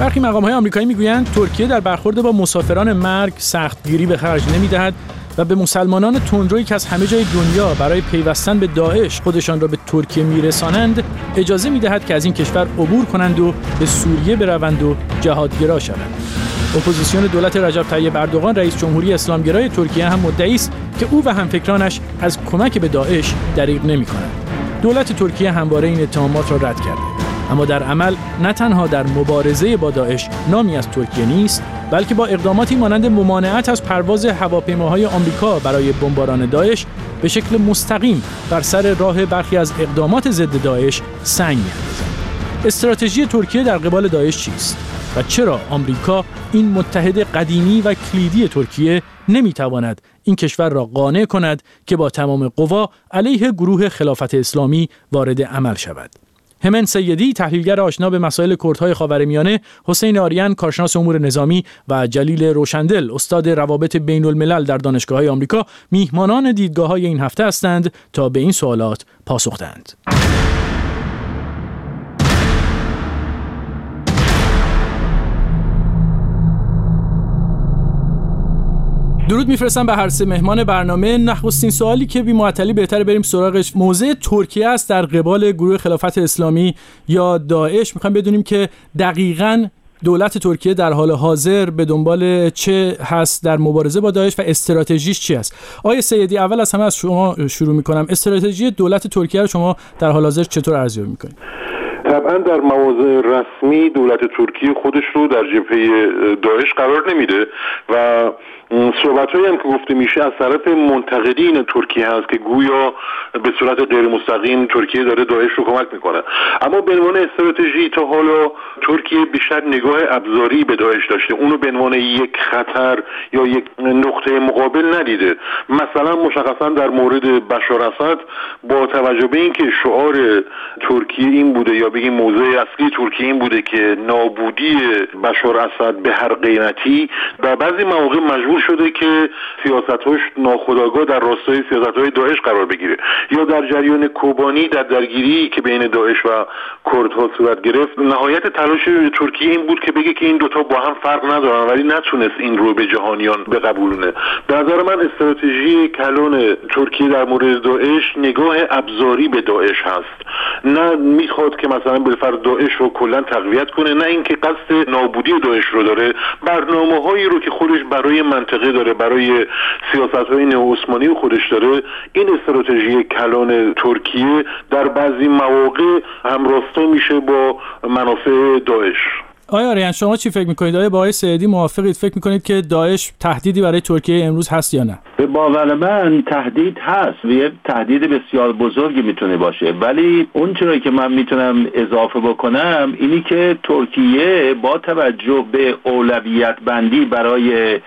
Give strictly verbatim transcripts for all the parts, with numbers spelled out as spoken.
برخی مقام‌های آمریکایی میگویند ترکیه در برخورد با مسافران مرگ سختگیری به خرج نمی‌دهد و به مسلمانان تندرویی که از همه جای دنیا برای پیوستن به داعش خودشان را به ترکیه میرسانند اجازه می‌دهد که از این کشور عبور کنند و به سوریه بروند و جهادگرا شوند. اپوزیسیون دولت رجب طیب اردوغان رئیس جمهوری اسلامگرای ترکیه هم مدعی است که او و همفکرانش از کمک به داعش دریغ نمی‌کنند. دولت ترکیه همواره این اتهامات را رد کرده، اما در عمل نه تنها در مبارزه با داعش نامی از ترکیه نیست، بلکه با اقداماتی مانند ممانعت از پرواز هواپیماهای آمریکا برای بمباران داعش به شکل مستقیم بر سر راه برخی از اقدامات ضد داعش سنگ می‌اندازد. استراتژی ترکیه در قبال داعش چیست و چرا آمریکا این متحد قدیمی و کلیدی ترکیه نمی‌تواند این کشور را قانع کند که با تمام قوا علیه گروه خلافت اسلامی وارد عمل شود؟ همن سیدی، تحلیلگر آشنا به مسائل کردهای خاورمیانه، حسین آریان، کارشناس امور نظامی و جلیل روشندل، استاد روابط بین الملل در دانشگاه‌های آمریکا، میهمانان دیدگاه‌های این هفته هستند تا به این سوالات پاسخ دهند. درود میفرستم به هر سه مهمان برنامه. نخستین سوالی که بی معطلی بهتره بریم سراغش موضع ترکیه است در قبال گروه خلافت اسلامی یا داعش. میخوایم بدونیم که دقیقاً دولت ترکیه در حال حاضر به دنبال چه هست در مبارزه با داعش و استراتژیش چی است. آقای سیدی، اول از همه از شما شروع میکنم. استراتژی دولت ترکیه رو شما در حال حاضر چطور ارزیابی میکنید؟ طبعا در مواضع رسمی دولت ترکیه خودش رو در جبهه داعش قرار نمیده و صحبت‌هایی هم که گفته میشه از طرف منتقدین ترکیه هست که گویا به صورت غیر مستقیم ترکیه داره داعش رو کمک میکنه. اما به عنوان استراتژی تا حالا ترکیه بیشتر نگاه ابزاری به داعش داشته، اونو به عنوان یک خطر یا یک نقطه مقابل ندیده. مثلا مشخصا در مورد بشار اسد با توجه به اینکه شعار ترکیه این بوده یا بگیم موضع اصلی ترکیه این بوده که نابودی بشار اسد به هر قیمتی، در بعضی مواقع مجبور شده که سیاست‌هاش ناخودآگاه در راستای سیاست‌های داعش قرار بگیره. یا در جریان کوبانی در درگیری که بین داعش و کردها صورت گرفت، نهایت تلاش ترکیه این بود که بگه که این دوتا با هم فرق ندارن، ولی نتونست این رو به جهانیان بقبولونه. به نظر من استراتژی کلان ترکیه در مورد داعش نگاه ابزاری به داعش هست، نه میخواد که مثلا بالفرض داعش رو کلا تقویت کنه، نه اینکه قصد نابودی داعش رو داره. برنامه‌هایی رو که خودش برای منطقه داره، برای سیاست‌های نئوعثمانی خودش داره. این استراتژی کلان ترکیه در بعضی مواقع همراستا میشه با منافع داعش. آیا آریان، شما چی فکر میکنید؟ آیا با آقای سیدی موافقید؟ فکر میکنید که داعش تهدیدی برای ترکیه امروز هست یا نه؟ به باور من تهدید هست و یه تهدید بسیار بزرگی میتونه باشه، ولی اون چیزی که من میتونم اضافه بکنم اینی که ترکیه با توجه به اولویت بندی برای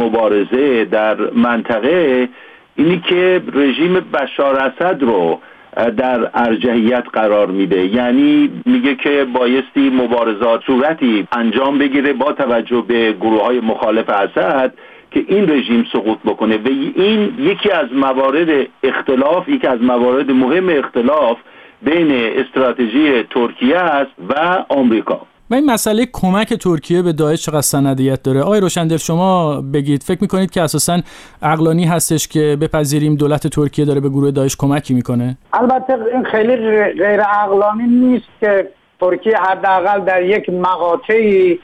مبارزه در منطقه اینی که رژیم بشار اسد رو در ارجحیت قرار میده، یعنی میگه که بایستی مبارزات صورتی انجام بگیره با توجه به گروه‌های مخالف اسد که این رژیم سقوط بکنه و این یکی از موارد اختلاف یکی از موارد مهم اختلاف بین استراتژی ترکیه است و آمریکا. و این مسئله کمک ترکیه به داعش چقدر سندیت داره؟ آقای روشندل شما بگید، فکر میکنید که اساساً عقلانی هستش که بپذیریم دولت ترکیه داره به گروه داعش کمکی میکنه؟ البته این خیلی غیر عقلانی نیست که ترکیه حداقل در یک مقاطعی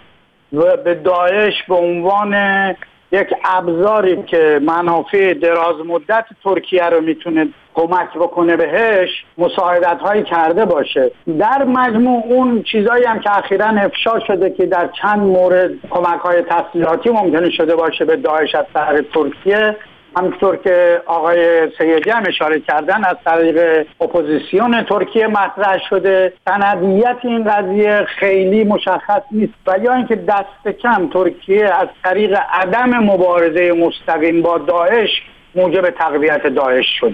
به داعش به عنوان یک ابزاری که منافع دراز مدت ترکیه رو میتونه کمک بکنه بهش مساعدت هایی کرده باشه. در مجموع اون چیزایی هم که اخیراً افشا شده که در چند مورد کمک های تسلیحاتی ممکنه شده باشه به داعش از طریق ترکیه، همونطور که آقای سیدی هم اشاره کردن از طریق اپوزیسیون ترکیه مطرح شده. سندیت این قضیه خیلی مشخص نیست و یا اینکه دست کم ترکیه از طریق عدم مبارزه مستقیم با داعش موجب تقویت داعش شده.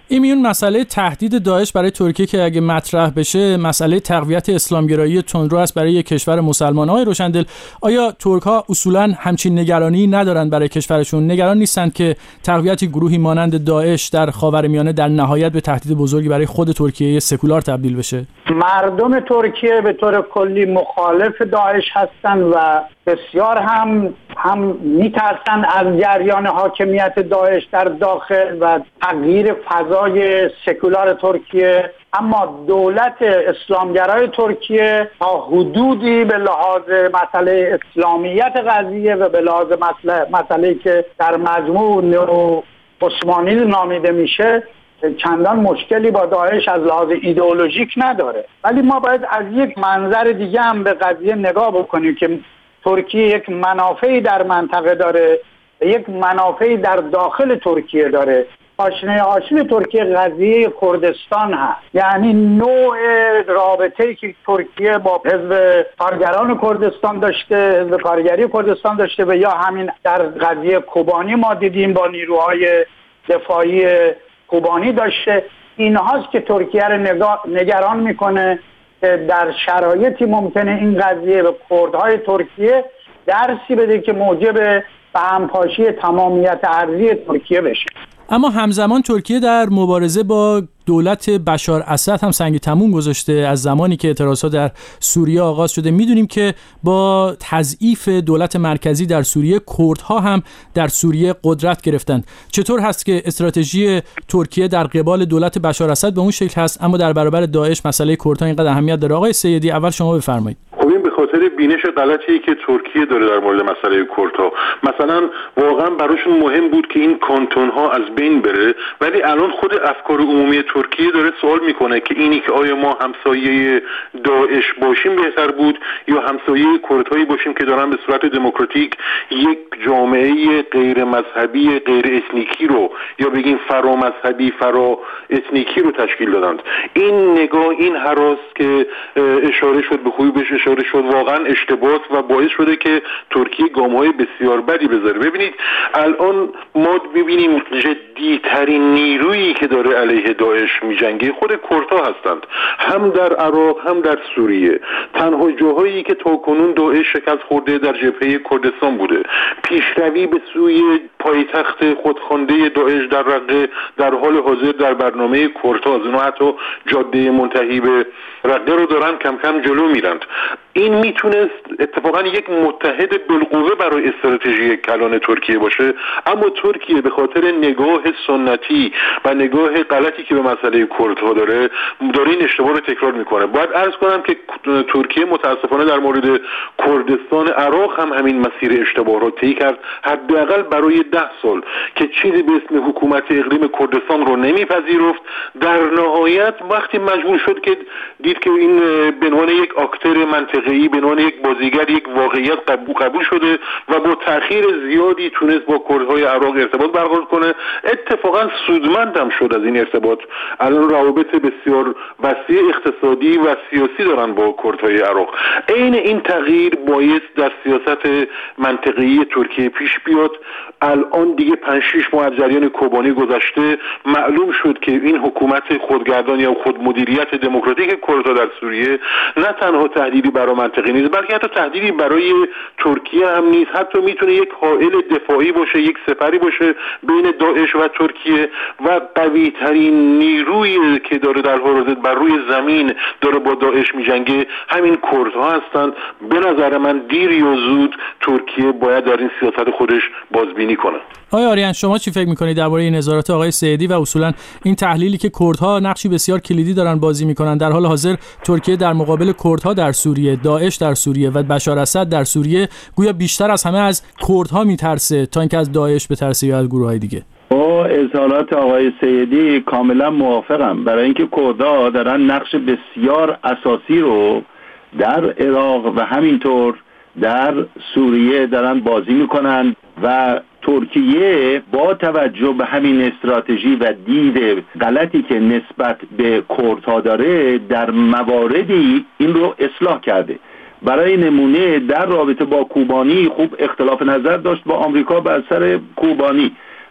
این میون مسئله تهدید داعش برای ترکیه که اگه مطرح بشه مسئله تقویت اسلامگرایی تندرو است برای یک کشور مسلمان. های روشندل، آیا ترک‌ها اصولاً همچین نگرانی ندارند برای کشورشون؟ نگران نیستند که تقویت گروهی مانند داعش در خاورمیانه در نهایت به تهدید بزرگی برای خود ترکیه سکولار تبدیل بشه؟ مردم ترکیه به طور کلی مخالف داعش هستند و بسیار هم هم میترسن از جریان حاکمیت داعش در داخل و تغییر فضای سکولار ترکیه. اما دولت اسلامگرای ترکیه تا حدودی به لحاظ مسئله اسلامیت قضیه و به لحاظ مسئله مسئله که در مجموع نو عثمانی نامیده میشه چندان مشکلی با داعش از لحاظ ایدئولوژیک نداره. ولی ما باید از یک منظر دیگه هم به قضیه نگاه بکنیم که ترکیه یک منافعی در منطقه داره و یک منافعی در داخل ترکیه داره. آشنای آشنای ترکیه قضیه کردستان هست، یعنی نوع رابطه‌ای که ترکیه با حزب کارگران کردستان داشته، حزب کارگری کردستان داشته و یا همین در قضیه کوبانی ما دیدیم با نیروهای دفاعی کوبانی داشته. اینهاست که ترکیه رو نگران میکنه که در شرایطی ممکنه این قضیه به کردهای ترکیه درسی بده که موجب به همپاشی تمامیت ارضی ترکیه بشه. اما همزمان ترکیه در مبارزه با دولت بشار اسد هم سنگ تموم گذاشته. از زمانی که اعتراضات در سوریه آغاز شده میدونیم که با تضعیف دولت مرکزی در سوریه کردها هم در سوریه قدرت گرفتند. چطور هست که استراتژی ترکیه در قبال دولت بشار اسد به اون شکل هست اما در برابر داعش مسئله کردها اینقدر اهمیت داره؟ آقای سیدی اول شما بفرمایید. خب این به خاطر بینش غلطی که ترکیه داره در مورد مسئله کردها. مثلا واقعا براشون مهم بود که این کانتون ها از بین بره، ولی الان خود افکار عمومی ترکیه داره سوال میکنه که اینی که آیا ما همسایه داعش باشیم بهتر بود یا همسایه کردهایی باشیم که دارن به صورت دموکراتیک یک جامعه غیر مذهبی غیر اتنیکی رو یا بگیم فرا مذهبی فرا اتنیکی رو تشکیل دادند. این نگاه، این هراس که اشاره شد به خوبی بهش اشاره شد واقعا اشتباه و باعث شده که ترکیه گام‌های بسیار بدی بذاره. ببینید الان ما ببینیم جدی ترین نیرویی که داره علیه داعش میجنگه خود کردها هستند، هم در عراق هم در سوریه. تنها جاهایی که تاکنون داعش شکست خورده در جبهه کردستان بوده. پیشروی به سوی پایتخت خودخوانده داعش در رقه در حال حاضر در برنامه کردها، از اونها حتی جاده منتهی به رقه رو دارن کم کم جلو میرند. این میتونست اتفاقا یک متحد بالقوه برای استراتژی کلان ترکیه باشه، اما ترکیه به خاطر نگاه سنتی و نگاه غلطی که به مسئله کردها داره داره این اشتباه رو تکرار میکنه. باید عرض کنم که ترکیه متاسفانه در مورد کردستان عراق هم همین مسیر اشتباه رو طی کرد، حداقل برای ده سال که چیزی به اسم حکومت اقلیم کردستان رو نمیپذیرفت. در نهایت وقتی مجبور شد که دید که این به عنوان یک اکتور منطقه‌ای، به عنوان یک بازیگر یک واقعیت قبول قبول شده و با تأخیر زیادی تونست با کردهای عراق ارتباط برقرار کنه. اتفاقا سودمند هم شد از این ارتباط. الان روابط بسیار وسیع اقتصادی و سیاسی دارن با کردهای عراق. عین این تغییر باید در سیاست منطقه‌ای ترکیه پیش بیاد. الان دیگه پنج شش ماه از جریان کوبانی گذشته، معلوم شد که این حکومت خودگردان یا خودمدیریت دموکراتیک کردها در سوریه نه تنها تهدیدی برای منطقه نیست بلکه حتی تهدیدی برای ترکیه هم نیست. حتی میتونه یک حائل دفاعی باشه، یک سپری باشه بین داعش و ترکیه و قوی ترین نیرویی که داره در حال حاضر بر روی زمین داره با داعش میجنگه همین کردها هستند. به نظر من دیر یا زود ترکیه باید در این سیاست خودش بازبینی کنه. آقای آریان شما چی فکر میکنید درباره این نظارات آقای سیدی و اصولا این تحلیلی که کردها نقشی بسیار کلیدی دارن بازی میکنن؟ در حال حاضر ترکیه در مقابل کردها در سوریه، داعش در سوریه و بشار اسد در سوریه گویا بیشتر از همه از کردها میترسه تا اینکه از داعش بترسه یا از گروه‌های دیگه. با اظهارات آقای سیدی کاملا موافقم، برای اینکه کردها دارن نقش بسیار اساسی رو در عراق و همینطور در سوریه دارن بازی میکنن و ترکیه با توجه به همین استراتژی و دید غلطی که نسبت به کردها داره در مواردی این رو اصلاح کرده. برای نمونه در رابطه با کوبانی خوب اختلاف نظر داشت با آمریکا بر سر کوبانی،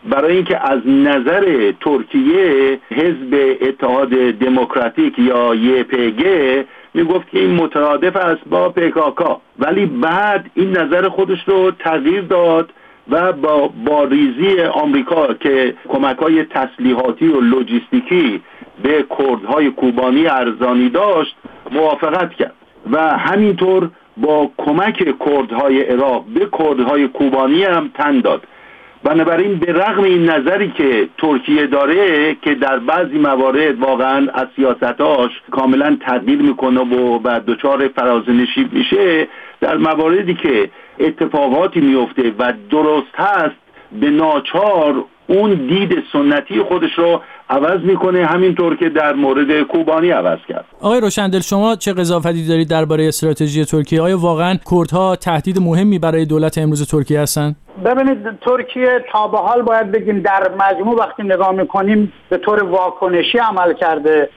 برای اینکه از نظر ترکیه حزب اتحاد دموکراتیک یا یه پی گه میگفت که این مترادف است با پی کا کا، ولی بعد این نظر خودش رو تغییر داد و با با ریزی آمریکا که کمک‌های تسلیحاتی و لوجستیکی به کردهای کوبانی ارزانی داشت موافقت کرد و همینطور با کمک کردهای عراق به کردهای کوبانی هم تن داد. بنابراین به رغم این نظری که ترکیه داره که در بعضی موارد واقعا از سیاستاش کاملا تغییر میکنه و بعد دچار فرازنشیب میشه، در مواردی که اتفاقاتی میفته و درست هست به ناچار اون دید سنتی خودش رو عوض میکنه، همینطور که در مورد کوبانی عوض کرد. آقای روشندل، شما چه قضاوتی دارید درباره استراتژی ترکیه؟ آیا واقعا کردها تهدید مهمی برای دولت امروز ترکیه هستند؟ ببینید، ترکیه تا به حال باید بگیم در مجموع وقتی نگاه میکنیم به طور واکنشی عمل کرده.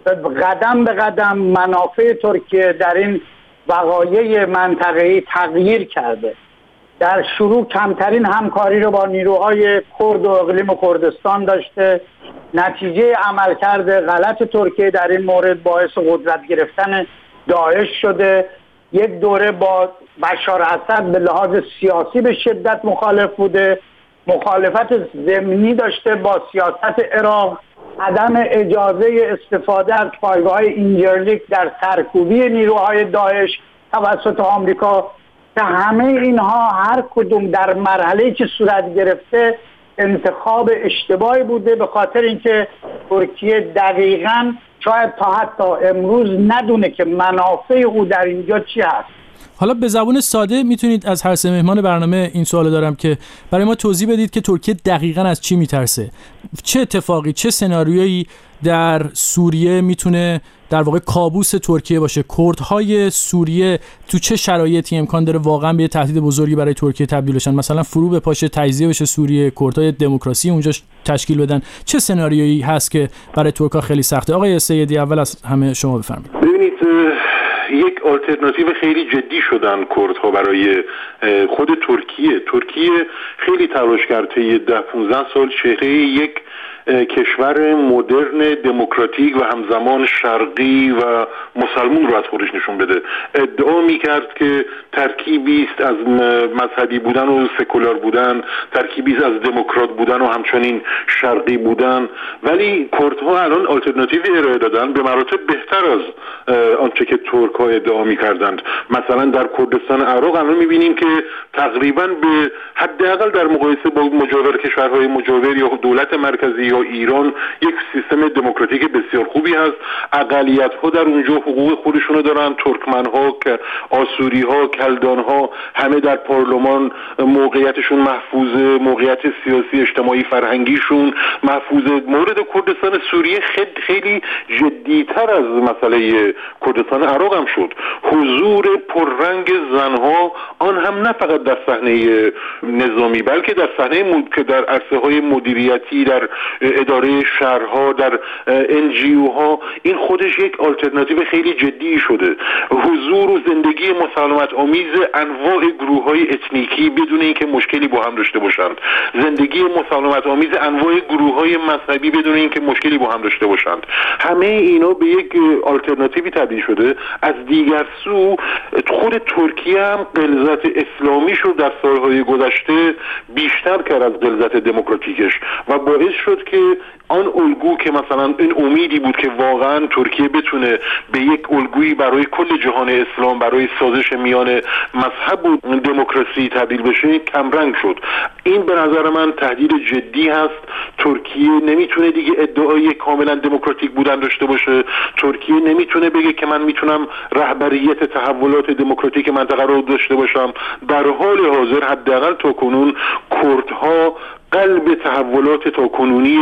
قدم به قدم منافع ترکیه در این وقایع منطقه‌ای تغییر کرده. در شروع کمترین همکاری رو با نیروهای کرد و اقلیم کردستان داشته. نتیجه عملکرد غلط ترکیه در این مورد باعث قدرت گرفتن داعش شده. یک دوره با بشار اسد به لحاظ سیاسی به شدت مخالف بوده، مخالفت ضمنی داشته با سیاست عراق، عدم اجازه استفاده از پایگاه‌های اینجرلیک در سرکوبی نیروهای داعش توسط آمریکا، که همه اینها هر کدوم در مرحله‌ای که صورت گرفته انتخاب اشتباهی بوده، به خاطر اینکه ترکیه دقیقاً شاید تا حتی امروز ندونه که منافع او در اینجا چی هست. حالا به زبان ساده میتونید از هر سه مهمان برنامه این سوالو دارم که برای ما توضیح بدید که ترکیه دقیقاً از چی میترسه؟ چه اتفاقی، چه سناریویی در سوریه میتونه در واقع کابوس ترکیه باشه؟ کردهای سوریه تو چه شرایطی امکان داره واقعا به تهدید بزرگی برای ترکیه تبدیل بشن؟ مثلا فرو به پاشه، تجزیه بشه سوریه، کردهای دموکراسی اونجا تشکیل بدن. چه سناریویی هست که برای ترکا خیلی سخته؟ آقای سیدی، اول از همه شما بفرمایید. ببینید، یک آلترناتیو خیلی جدی شدن کردها برای خود ترکیه. ترکیه خیلی تلاش کرد طی ده پانزده سال چهره یک کشور مدرن دموکراتیک و همزمان شرقی و مسلمون رو از خودش نشون بده. ادعا میکرد که ترکیبی است از مذهبی بودن و سکولار بودن، ترکیبی است از دموکرات بودن و همچنین شرقی بودن، ولی کردها الان آلترناتیوی ارائه دادن به مراتب بهتر از آنچه که ترک‌ها ادعا میکردند. مثلا در کردستان عراق الان میبینیم که تقریبا به حداقل در مقایسه با مجاور کشورهای مجاور یا دولت مرکزی یا ایران یک سیستم دموکراتیک بسیار خوبی هست. اقلیت‌ها در اونجا حقوق خودشونو دارن، ترکمن‌ها، آسوری‌ها، کلدان‌ها همه در پارلمان موقعیتشون محفوظه، موقعیت سیاسی اجتماعی فرهنگیشون محفوظه. مورد کردستان سوریه خیلی خیلی جدی‌تر از مسئله کردستان عراق هم شد. حضور پررنگ زنها، آن هم نه فقط در صحنه نظامی بلکه در صحنه مد... که در عرصه‌های مدیریتی، در اداره شهرها، در ان جی او ها، این خودش یک آلترناتیو خیلی جدی شده. حضور و زندگی مسالمت آمیز انواع گروه‌های اتنیکی بدون اینکه مشکلی با هم داشته باشند، زندگی مسالمت آمیز انواع گروه‌های مذهبی بدون اینکه مشکلی با هم داشته باشند، همه اینا به یک آلترناتیوی تبدیل شده. از دیگر سو خود ترکیه هم غلظت اسلامیش رو در سالهای گذشته بیشتر کرد از غلظت دموکراتیکش و باعث شد که آن الگو که مثلا این امیدی بود که واقعا ترکیه بتونه به یک الگویی برای کل جهان اسلام، برای سازش میان مذهب و دموکراسی تبدیل بشه، کمرنگ شد. این به نظر من تهدید جدی هست. ترکیه نمیتونه دیگه ادعای کاملا دموکراتیک بودن داشته باشه. ترکیه نمیتونه بگه که من میتونم رهبریت تحولات دموکراتیک منطقه رو داشته باشم. در حال حاضر حداقل تا کنون کردها قلب تحولات تاکنونی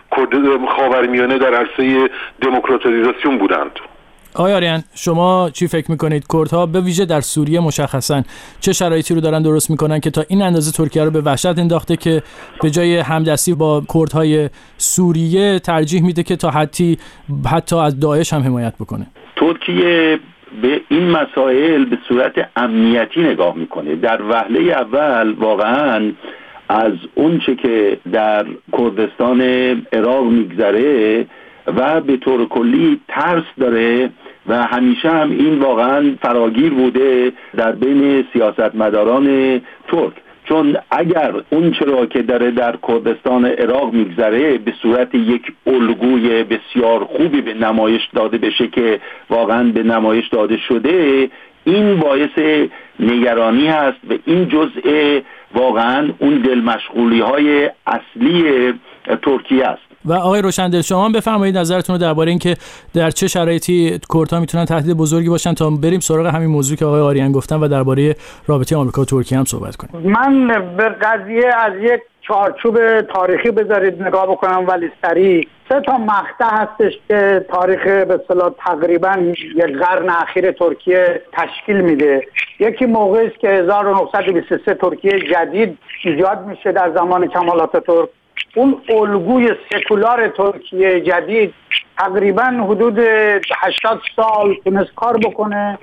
خاورمیانه در عرصه دموکراتیزاسیون بودند. آقای آریان، شما چی فکر میکنید؟ کردها به ویژه در سوریه مشخصاً چه شرایطی رو دارن درست میکنن که تا این اندازه ترکیه رو به وحشت انداخته که به جای همدستی با کردهای سوریه ترجیح میده که تا حدی حتی از داعش هم حمایت بکنه؟ ترکیه به این مسائل به صورت امنیتی نگاه میکنه. در وهله اول واقعاً از اون چه که در کردستان عراق میگذره و به طور کلی ترس داره و همیشه هم این واقعا فراگیر بوده در بین سیاستمداران ترک. چون اگر اون چرا که داره در کردستان عراق میگذره به صورت یک الگوی بسیار خوبی به نمایش داده بشه که واقعا به نمایش داده شده، این باعث نگرانی هست و این جزء واقعا اون دل مشغولی های اصلی ترکیه است. و آقای روشندل شما بفرمایید نظرتون رو درباره اینکه در چه شرایطی کردها میتونن تهدید بزرگی باشن تا بریم سراغ همین موضوعی که آقای آریان گفتن و درباره رابطه آمریکا و ترکیه هم صحبت کنیم. من به قضیه از یک چارچوب تاریخی بذارید نگاه بکنم ولی سریع. سه تا مقطع هستش که تاریخ به اصطلاح تقریبا یک قرن اخیر ترکیه تشکیل میده. یکی موقعی است که هزار و نهصد و بیست و سه ترکیه جدید ایجاد میشه در زمان کمال آتاتورک. اون الگوی سکولار ترکیه جدید تقریبا حدود هشتاد سال تونست کار بکنه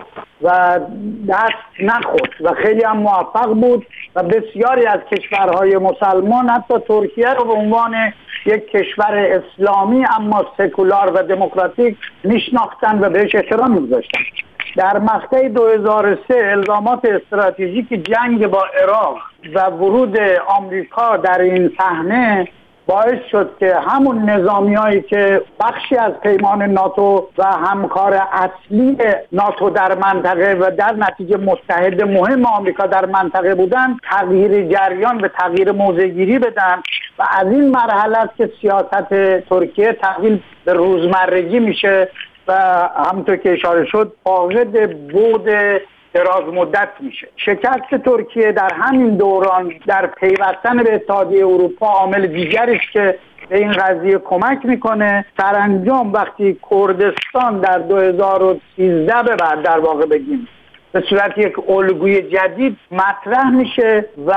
و دست نخورد و خیلی هم موفق بود و بسیاری از کشورهای مسلمان حتی ترکیه رو به عنوان یک کشور اسلامی اما سکولار و دموکراتیک میشناختن و بهش احترام میگذاشتن. در مقطع دو هزار و سه الزامات استراتژیک جنگ با عراق و ورود آمریکا در این صحنه باعث شد که همون نظامیایی که بخشی از پیمان ناتو و همکار اصلی ناتو در منطقه و در نتیجه متحد مهم آمریکا در منطقه بودن تغییر جریان به تغییر موضع‌گیری بدن و از این مرحله است که سیاست ترکیه تبدیل به روزمرگی میشه و همونطور که اشاره شد فاقد بود دراز مدت میشه. شکست ترکیه در همین دوران در پیوستن به اتحادیه اروپا عامل دیگری است که به این قضیه کمک میکنه. سرانجام وقتی کردستان در دو هزار و سیزده به بعد در واقع بگیم به صورت یک الگوی جدید مطرح میشه و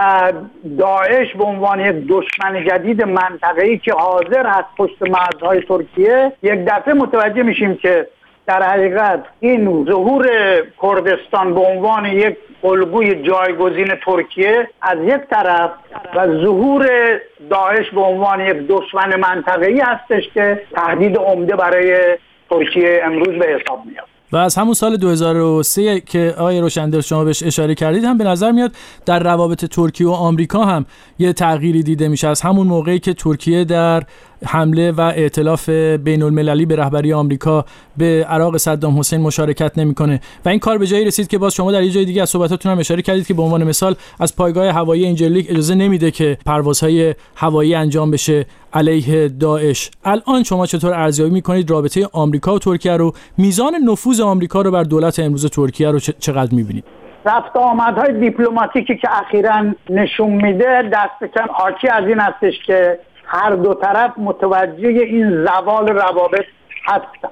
داعش به عنوان یک دشمن جدید منطقه‌ای که حاضر هست پشت مرزهای ترکیه، یک دفعه متوجه میشیم که در حقیقت این ظهور کردستان به عنوان یک الگوی جایگزین ترکیه از یک طرف و ظهور داعش به عنوان یک دشمن منطقه‌ای هستش که تهدید عمده برای ترکیه امروز به حساب میاد. و از همون سال دو هزار و سه که آقای روشندل شما بهش اشاره کردید هم به نظر میاد در روابط ترکیه و آمریکا هم یه تغییری دیده میشه. از همون موقعی که ترکیه در حمله و ائتلاف بین المللی به رهبری آمریکا به عراق صدام حسین مشارکت نمیکنه و این کار به جایی رسید که باز شما در یه جای دیگه از صحبتاتون هم اشاره کردید که به عنوان مثال از پایگاه هوایی انجلیک اجازه نمیده که پروازهای هوایی انجام بشه علیه داعش. الان شما چطور ارزیابی میکنید رابطه آمریکا و ترکیه رو، میزان نفوذ آمریکا رو بر دولت امروز ترکیه رو چقدر میبینید؟ رفت آمدهای دیپلماتیکی که اخیراً نشون میده دست کم حاکی از این هستش که هر دو طرف متوجه این زوال روابط هستند.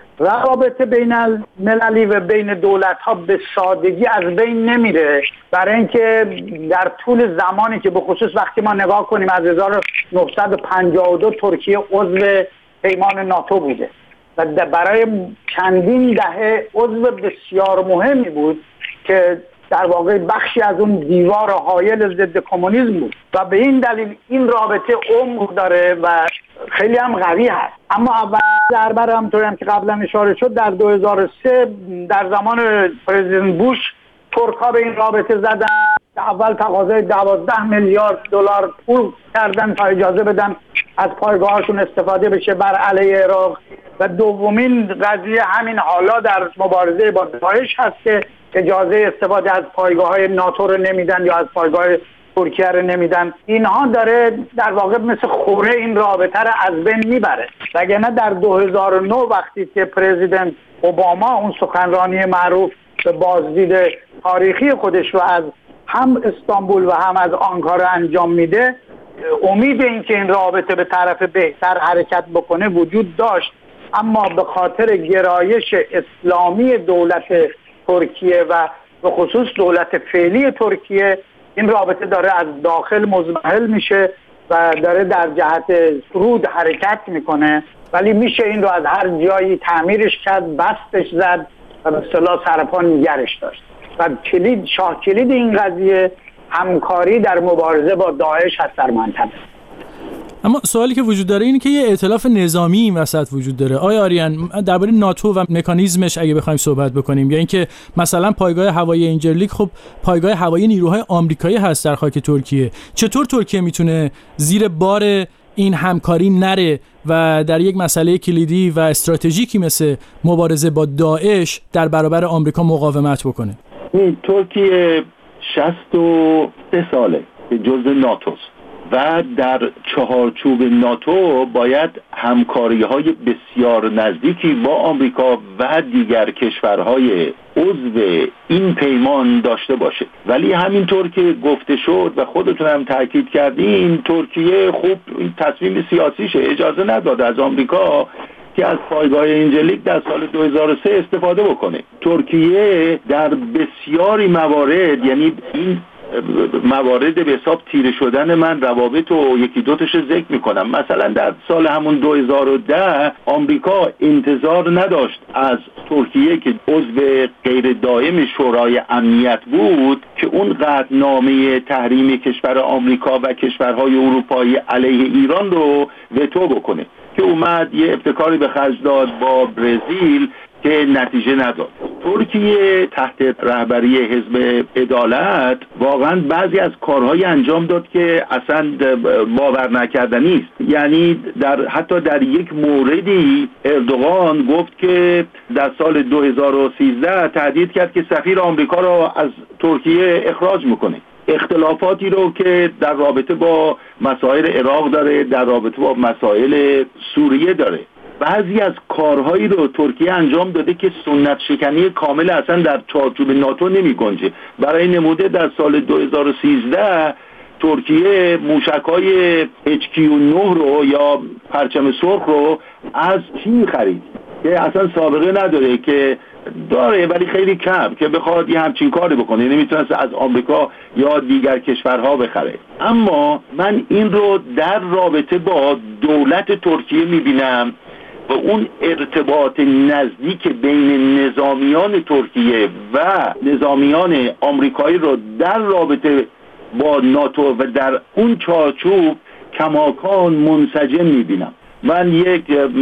روابط بین المللی و بین دولت ها به سادگی از بین نمیره، برای اینکه در طول زمانی که به خصوص وقتی ما نگاه کنیم از هزار و نهصد و پنجاه و دو ترکیه عضو پیمان ناتو بوده و برای چندین دهه عضو بسیار مهمی بود که در واقع بخشی از اون دیوار حائل ضد کمونیسم بود و به این دلیل این رابطه عمق داره و خیلی هم قوی هست. اما اول ضربه همونطوری هم که قبلا اشاره شد در دو هزار و سه در زمان پرزیدنت بوش ترک‌ها به این رابطه زدن. اول تقاضای دوازده میلیارد دلار پول کردن تا اجازه بدن از پایگاهاشون استفاده بشه بر علیه عراق و دومین قضیه همین حالا در مبارزه با داعش هست که اجازه استفاده از پایگاه‌های ناتو رو نمیدن یا از پایگاه ترکیه رو نمیدن. اینها داره در واقع مثل خوره این رابطه رو از بین میبره. وگرنه در دو هزار و نه وقتی که پرزیدنت اوباما اون سخنرانی معروف به بازدید تاریخی خودش رو از هم استانبول و هم از آنکارا انجام میده، امید این که این رابطه به طرف بهتر حرکت بکنه وجود داشت، اما به خاطر گرایش اسلامی دولت ترکیه و به خصوص دولت فعلی ترکیه این رابطه داره از داخل مزمحل میشه و داره در جهت فرود حرکت میکنه، ولی میشه این رو از هر جایی تعمیرش کرد، بستش زد و به اصطلاح سرپا نگرش داشت. و کلید شاه کلید این قضیه همکاری در مبارزه با داعش هست در منطقه. اما سوالی که وجود داره اینه که یه ائتلاف نظامی این وسط وجود داره. آیا آریان درباره ناتو و مکانیزمش اگه بخوایم صحبت بکنیم، یا اینکه مثلا پایگاه هوایی اینجرلیک خب پایگاه هوایی نیروهای آمریکایی هست در خاک ترکیه، چطور ترکیه میتونه زیر بار این همکاری نره و در یک مسئله کلیدی و استراتژیکی مثل مبارزه با داعش در برابر آمریکا مقاومت بکنه؟ ترکیه شصت و سه ساله که جزء ناتوست و در چهارچوب ناتو باید همکاری‌های بسیار نزدیکی با آمریکا و دیگر کشورهای عضو این پیمان داشته باشه. ولی همینطور که گفته شد و خودتون هم تاکید کردین، ترکیه خوب تصمیم سیاسیشه اجازه نداد از آمریکا که از پایگاه اینجرلیک در سال دو هزار و سه استفاده بکنه. ترکیه در بسیاری موارد، یعنی این موارد به حساب تیره شدن من روابط و یکی دوتش ذکر میکنم، مثلا در سال همون دو هزار و ده آمریکا انتظار نداشت از ترکیه که عضو غیر دائم شورای امنیت بود که اون قطعنامه تحریم کشور آمریکا و کشورهای اروپایی علیه ایران رو وتو بکنه، که اومد یه ابتکاری به خرج داد با برزیل که نتیجه نداد. ترکیه تحت رهبری حزب عدالت واقعا بعضی از کارهای انجام داد که اصلا باور نکردنی است. یعنی در حتی در یک موردی اردوغان گفت که در سال دو هزار و سیزده تهدید کرد که سفیر آمریکا را از ترکیه اخراج میکنه. اختلافاتی رو که در رابطه با مسائل عراق داره، در رابطه با مسائل سوریه داره. بعضی از کارهایی رو ترکیه انجام داده که سنت شکنی کامل اصلا در چارچوب ناتو نمی گنجه. برای نموده در سال دو هزار و سیزده ترکیه موشک‌های اچ کیو نه رو یا پرچم سرخ رو از چین خرید که اصلا سابقه نداره، که داره ولی خیلی کم، که بخواد یه همچین کاری بکنه، یعنی نمیتونست از آمریکا یا دیگر کشورها بخره. اما من این رو در رابطه با دولت ترکیه میبینم و اون ارتباط نزدیک بین نظامیان ترکیه و نظامیان آمریکایی رو در رابطه با ناتو و در اون چارچوب کماکان منسجم میبینم. من یک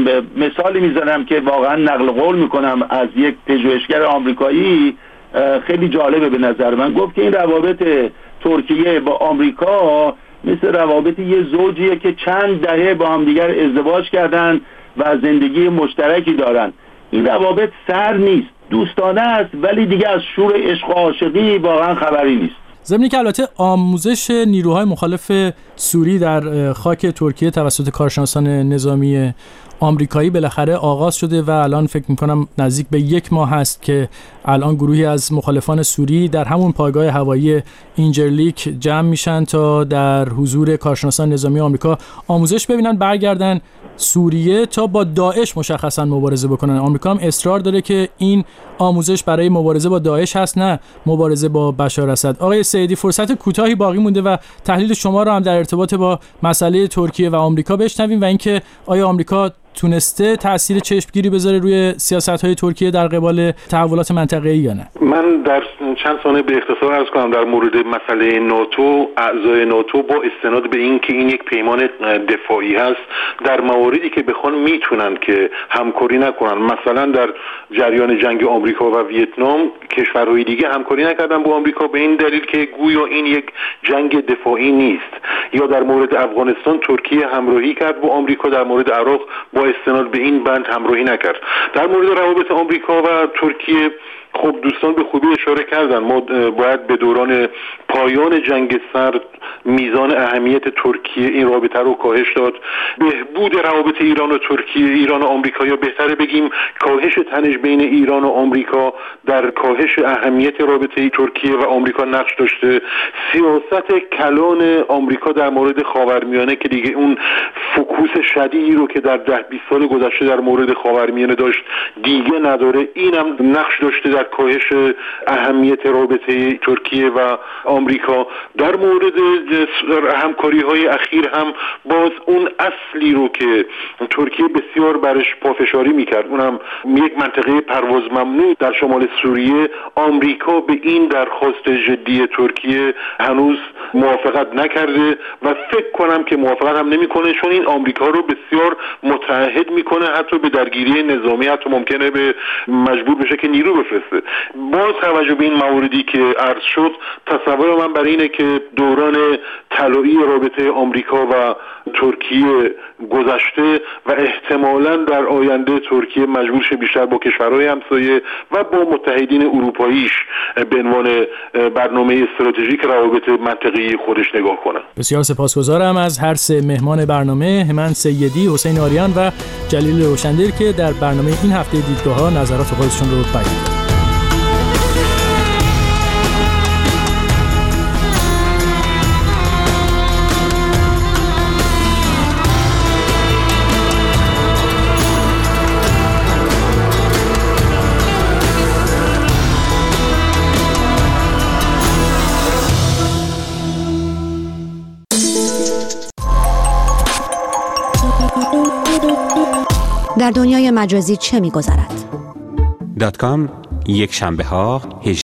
مثالی میزنم که واقعا نقل قول میکنم از یک پژوهشگر آمریکایی، خیلی جالبه به نظر من. گفت که این روابط ترکیه با آمریکا مثل روابط یه زوجیه که چند دهه با هم دیگر ازدواج کردن و زندگی مشترکی دارن. این روابط سر نیست، دوستانه است، ولی دیگه از شور عشق و عاشقی واقعا خبری نیست. ضمن که البته آموزش نیروهای مخالف سوری در خاک ترکیه توسط کارشناسان نظامی آمریکایی بالاخره آغاز شده و الان فکر میکنم نزدیک به یک ماه هست که الان گروهی از مخالفان سوری در همون پایگاه هوایی اینجرلیک جمع میشن تا در حضور کارشناسان نظامی آمریکا آموزش ببینن، برگردن سوریه تا با داعش مشخصا مبارزه بکنن. آمریکا هم اصرار داره که این آموزش برای مبارزه با داعش هست، نه مبارزه با بشار اسد. آقای سیدی، فرصت کوتاهی باقی مونده و تحلیل شما رو هم در ارتباط با مسئله ترکیه و آمریکا بشنویم و اینکه آیا آمریکا تونسته تأثیر چشمگیری بذاره روی سیاست‌های ترکیه در قبال تحولات منطقه‌ای یا نه؟ من در چند ثانیه به اختصار عرض کنم در مورد مسئله ناتو. اعضای ناتو با استناد به این که این یک پیمان دفاعی هست، در مواردی که بخوان میتونن که همکاری نکنن. مثلا در جریان جنگ آمریکا و ویتنام کشورهای دیگه همکاری نکردن با آمریکا به این دلیل که گویا این یک جنگ دفاعی نیست. یا در مورد افغانستان ترکیه همراهی کرد با آمریکا، در مورد عراق با استناد به این بند همراهی نکرد. در مورد روابط آمریکا و ترکیه خب دوستان به خوبی اشاره کردن. ما باید به دوران پایان جنگ سرد میزان اهمیت ترکیه این رابطه رو کاهش داد. بهبود روابط ایران و ترکیه، ایران و آمریکا، یا بهتره بگیم کاهش تنش بین ایران و آمریکا در کاهش اهمیت رابطه ترکیه و آمریکا نقش داشته. سیاست کلان آمریکا در مورد خاورمیانه که دیگه اون فوکوس شدیدی رو که در ده بیست سال گذشته در مورد خاورمیانه داشت دیگه نداره، اینم نقش داشته در کاهش اهمیت رابطه ترکیه و آمریکا. در مورد همکاری های اخیر هم باز اون اصلی رو که ترکیه بسیار برش پافشاری میکرد، اونم یک منطقه پرواز ممنوع در شمال سوریه، آمریکا به این درخواست جدی ترکیه هنوز موافقت نکرده و فکر کنم که موافقت هم نمیکنه، چون این آمریکا رو بسیار متعهد میکنه حتی به درگیری نظامی، حتی ممکنه به مجبور بشه که نیرو بفرسته. با توجه به این مواردی که عرض شد، تصور من برای اینه که دوران طلایی رابطه آمریکا و ترکیه گذشته و احتمالاً در آینده ترکیه مجبور شه بیشتر با کشورهای همسایه و با متحدین اروپاییش به عنوان برنامه استراتژیک روابط منطقه‌ای خودش نگاه کنه. بسیار سپاسگزارم از هر سه مهمان برنامه، همان سیدی، حسین آریان و جلیل روشندیر که در برنامه این هفته دیدگاه‌ها نظرات خودشون رو بیان کردند. در دنیای مجازی چه می‌گذرد؟ دات کام یک شنبه ها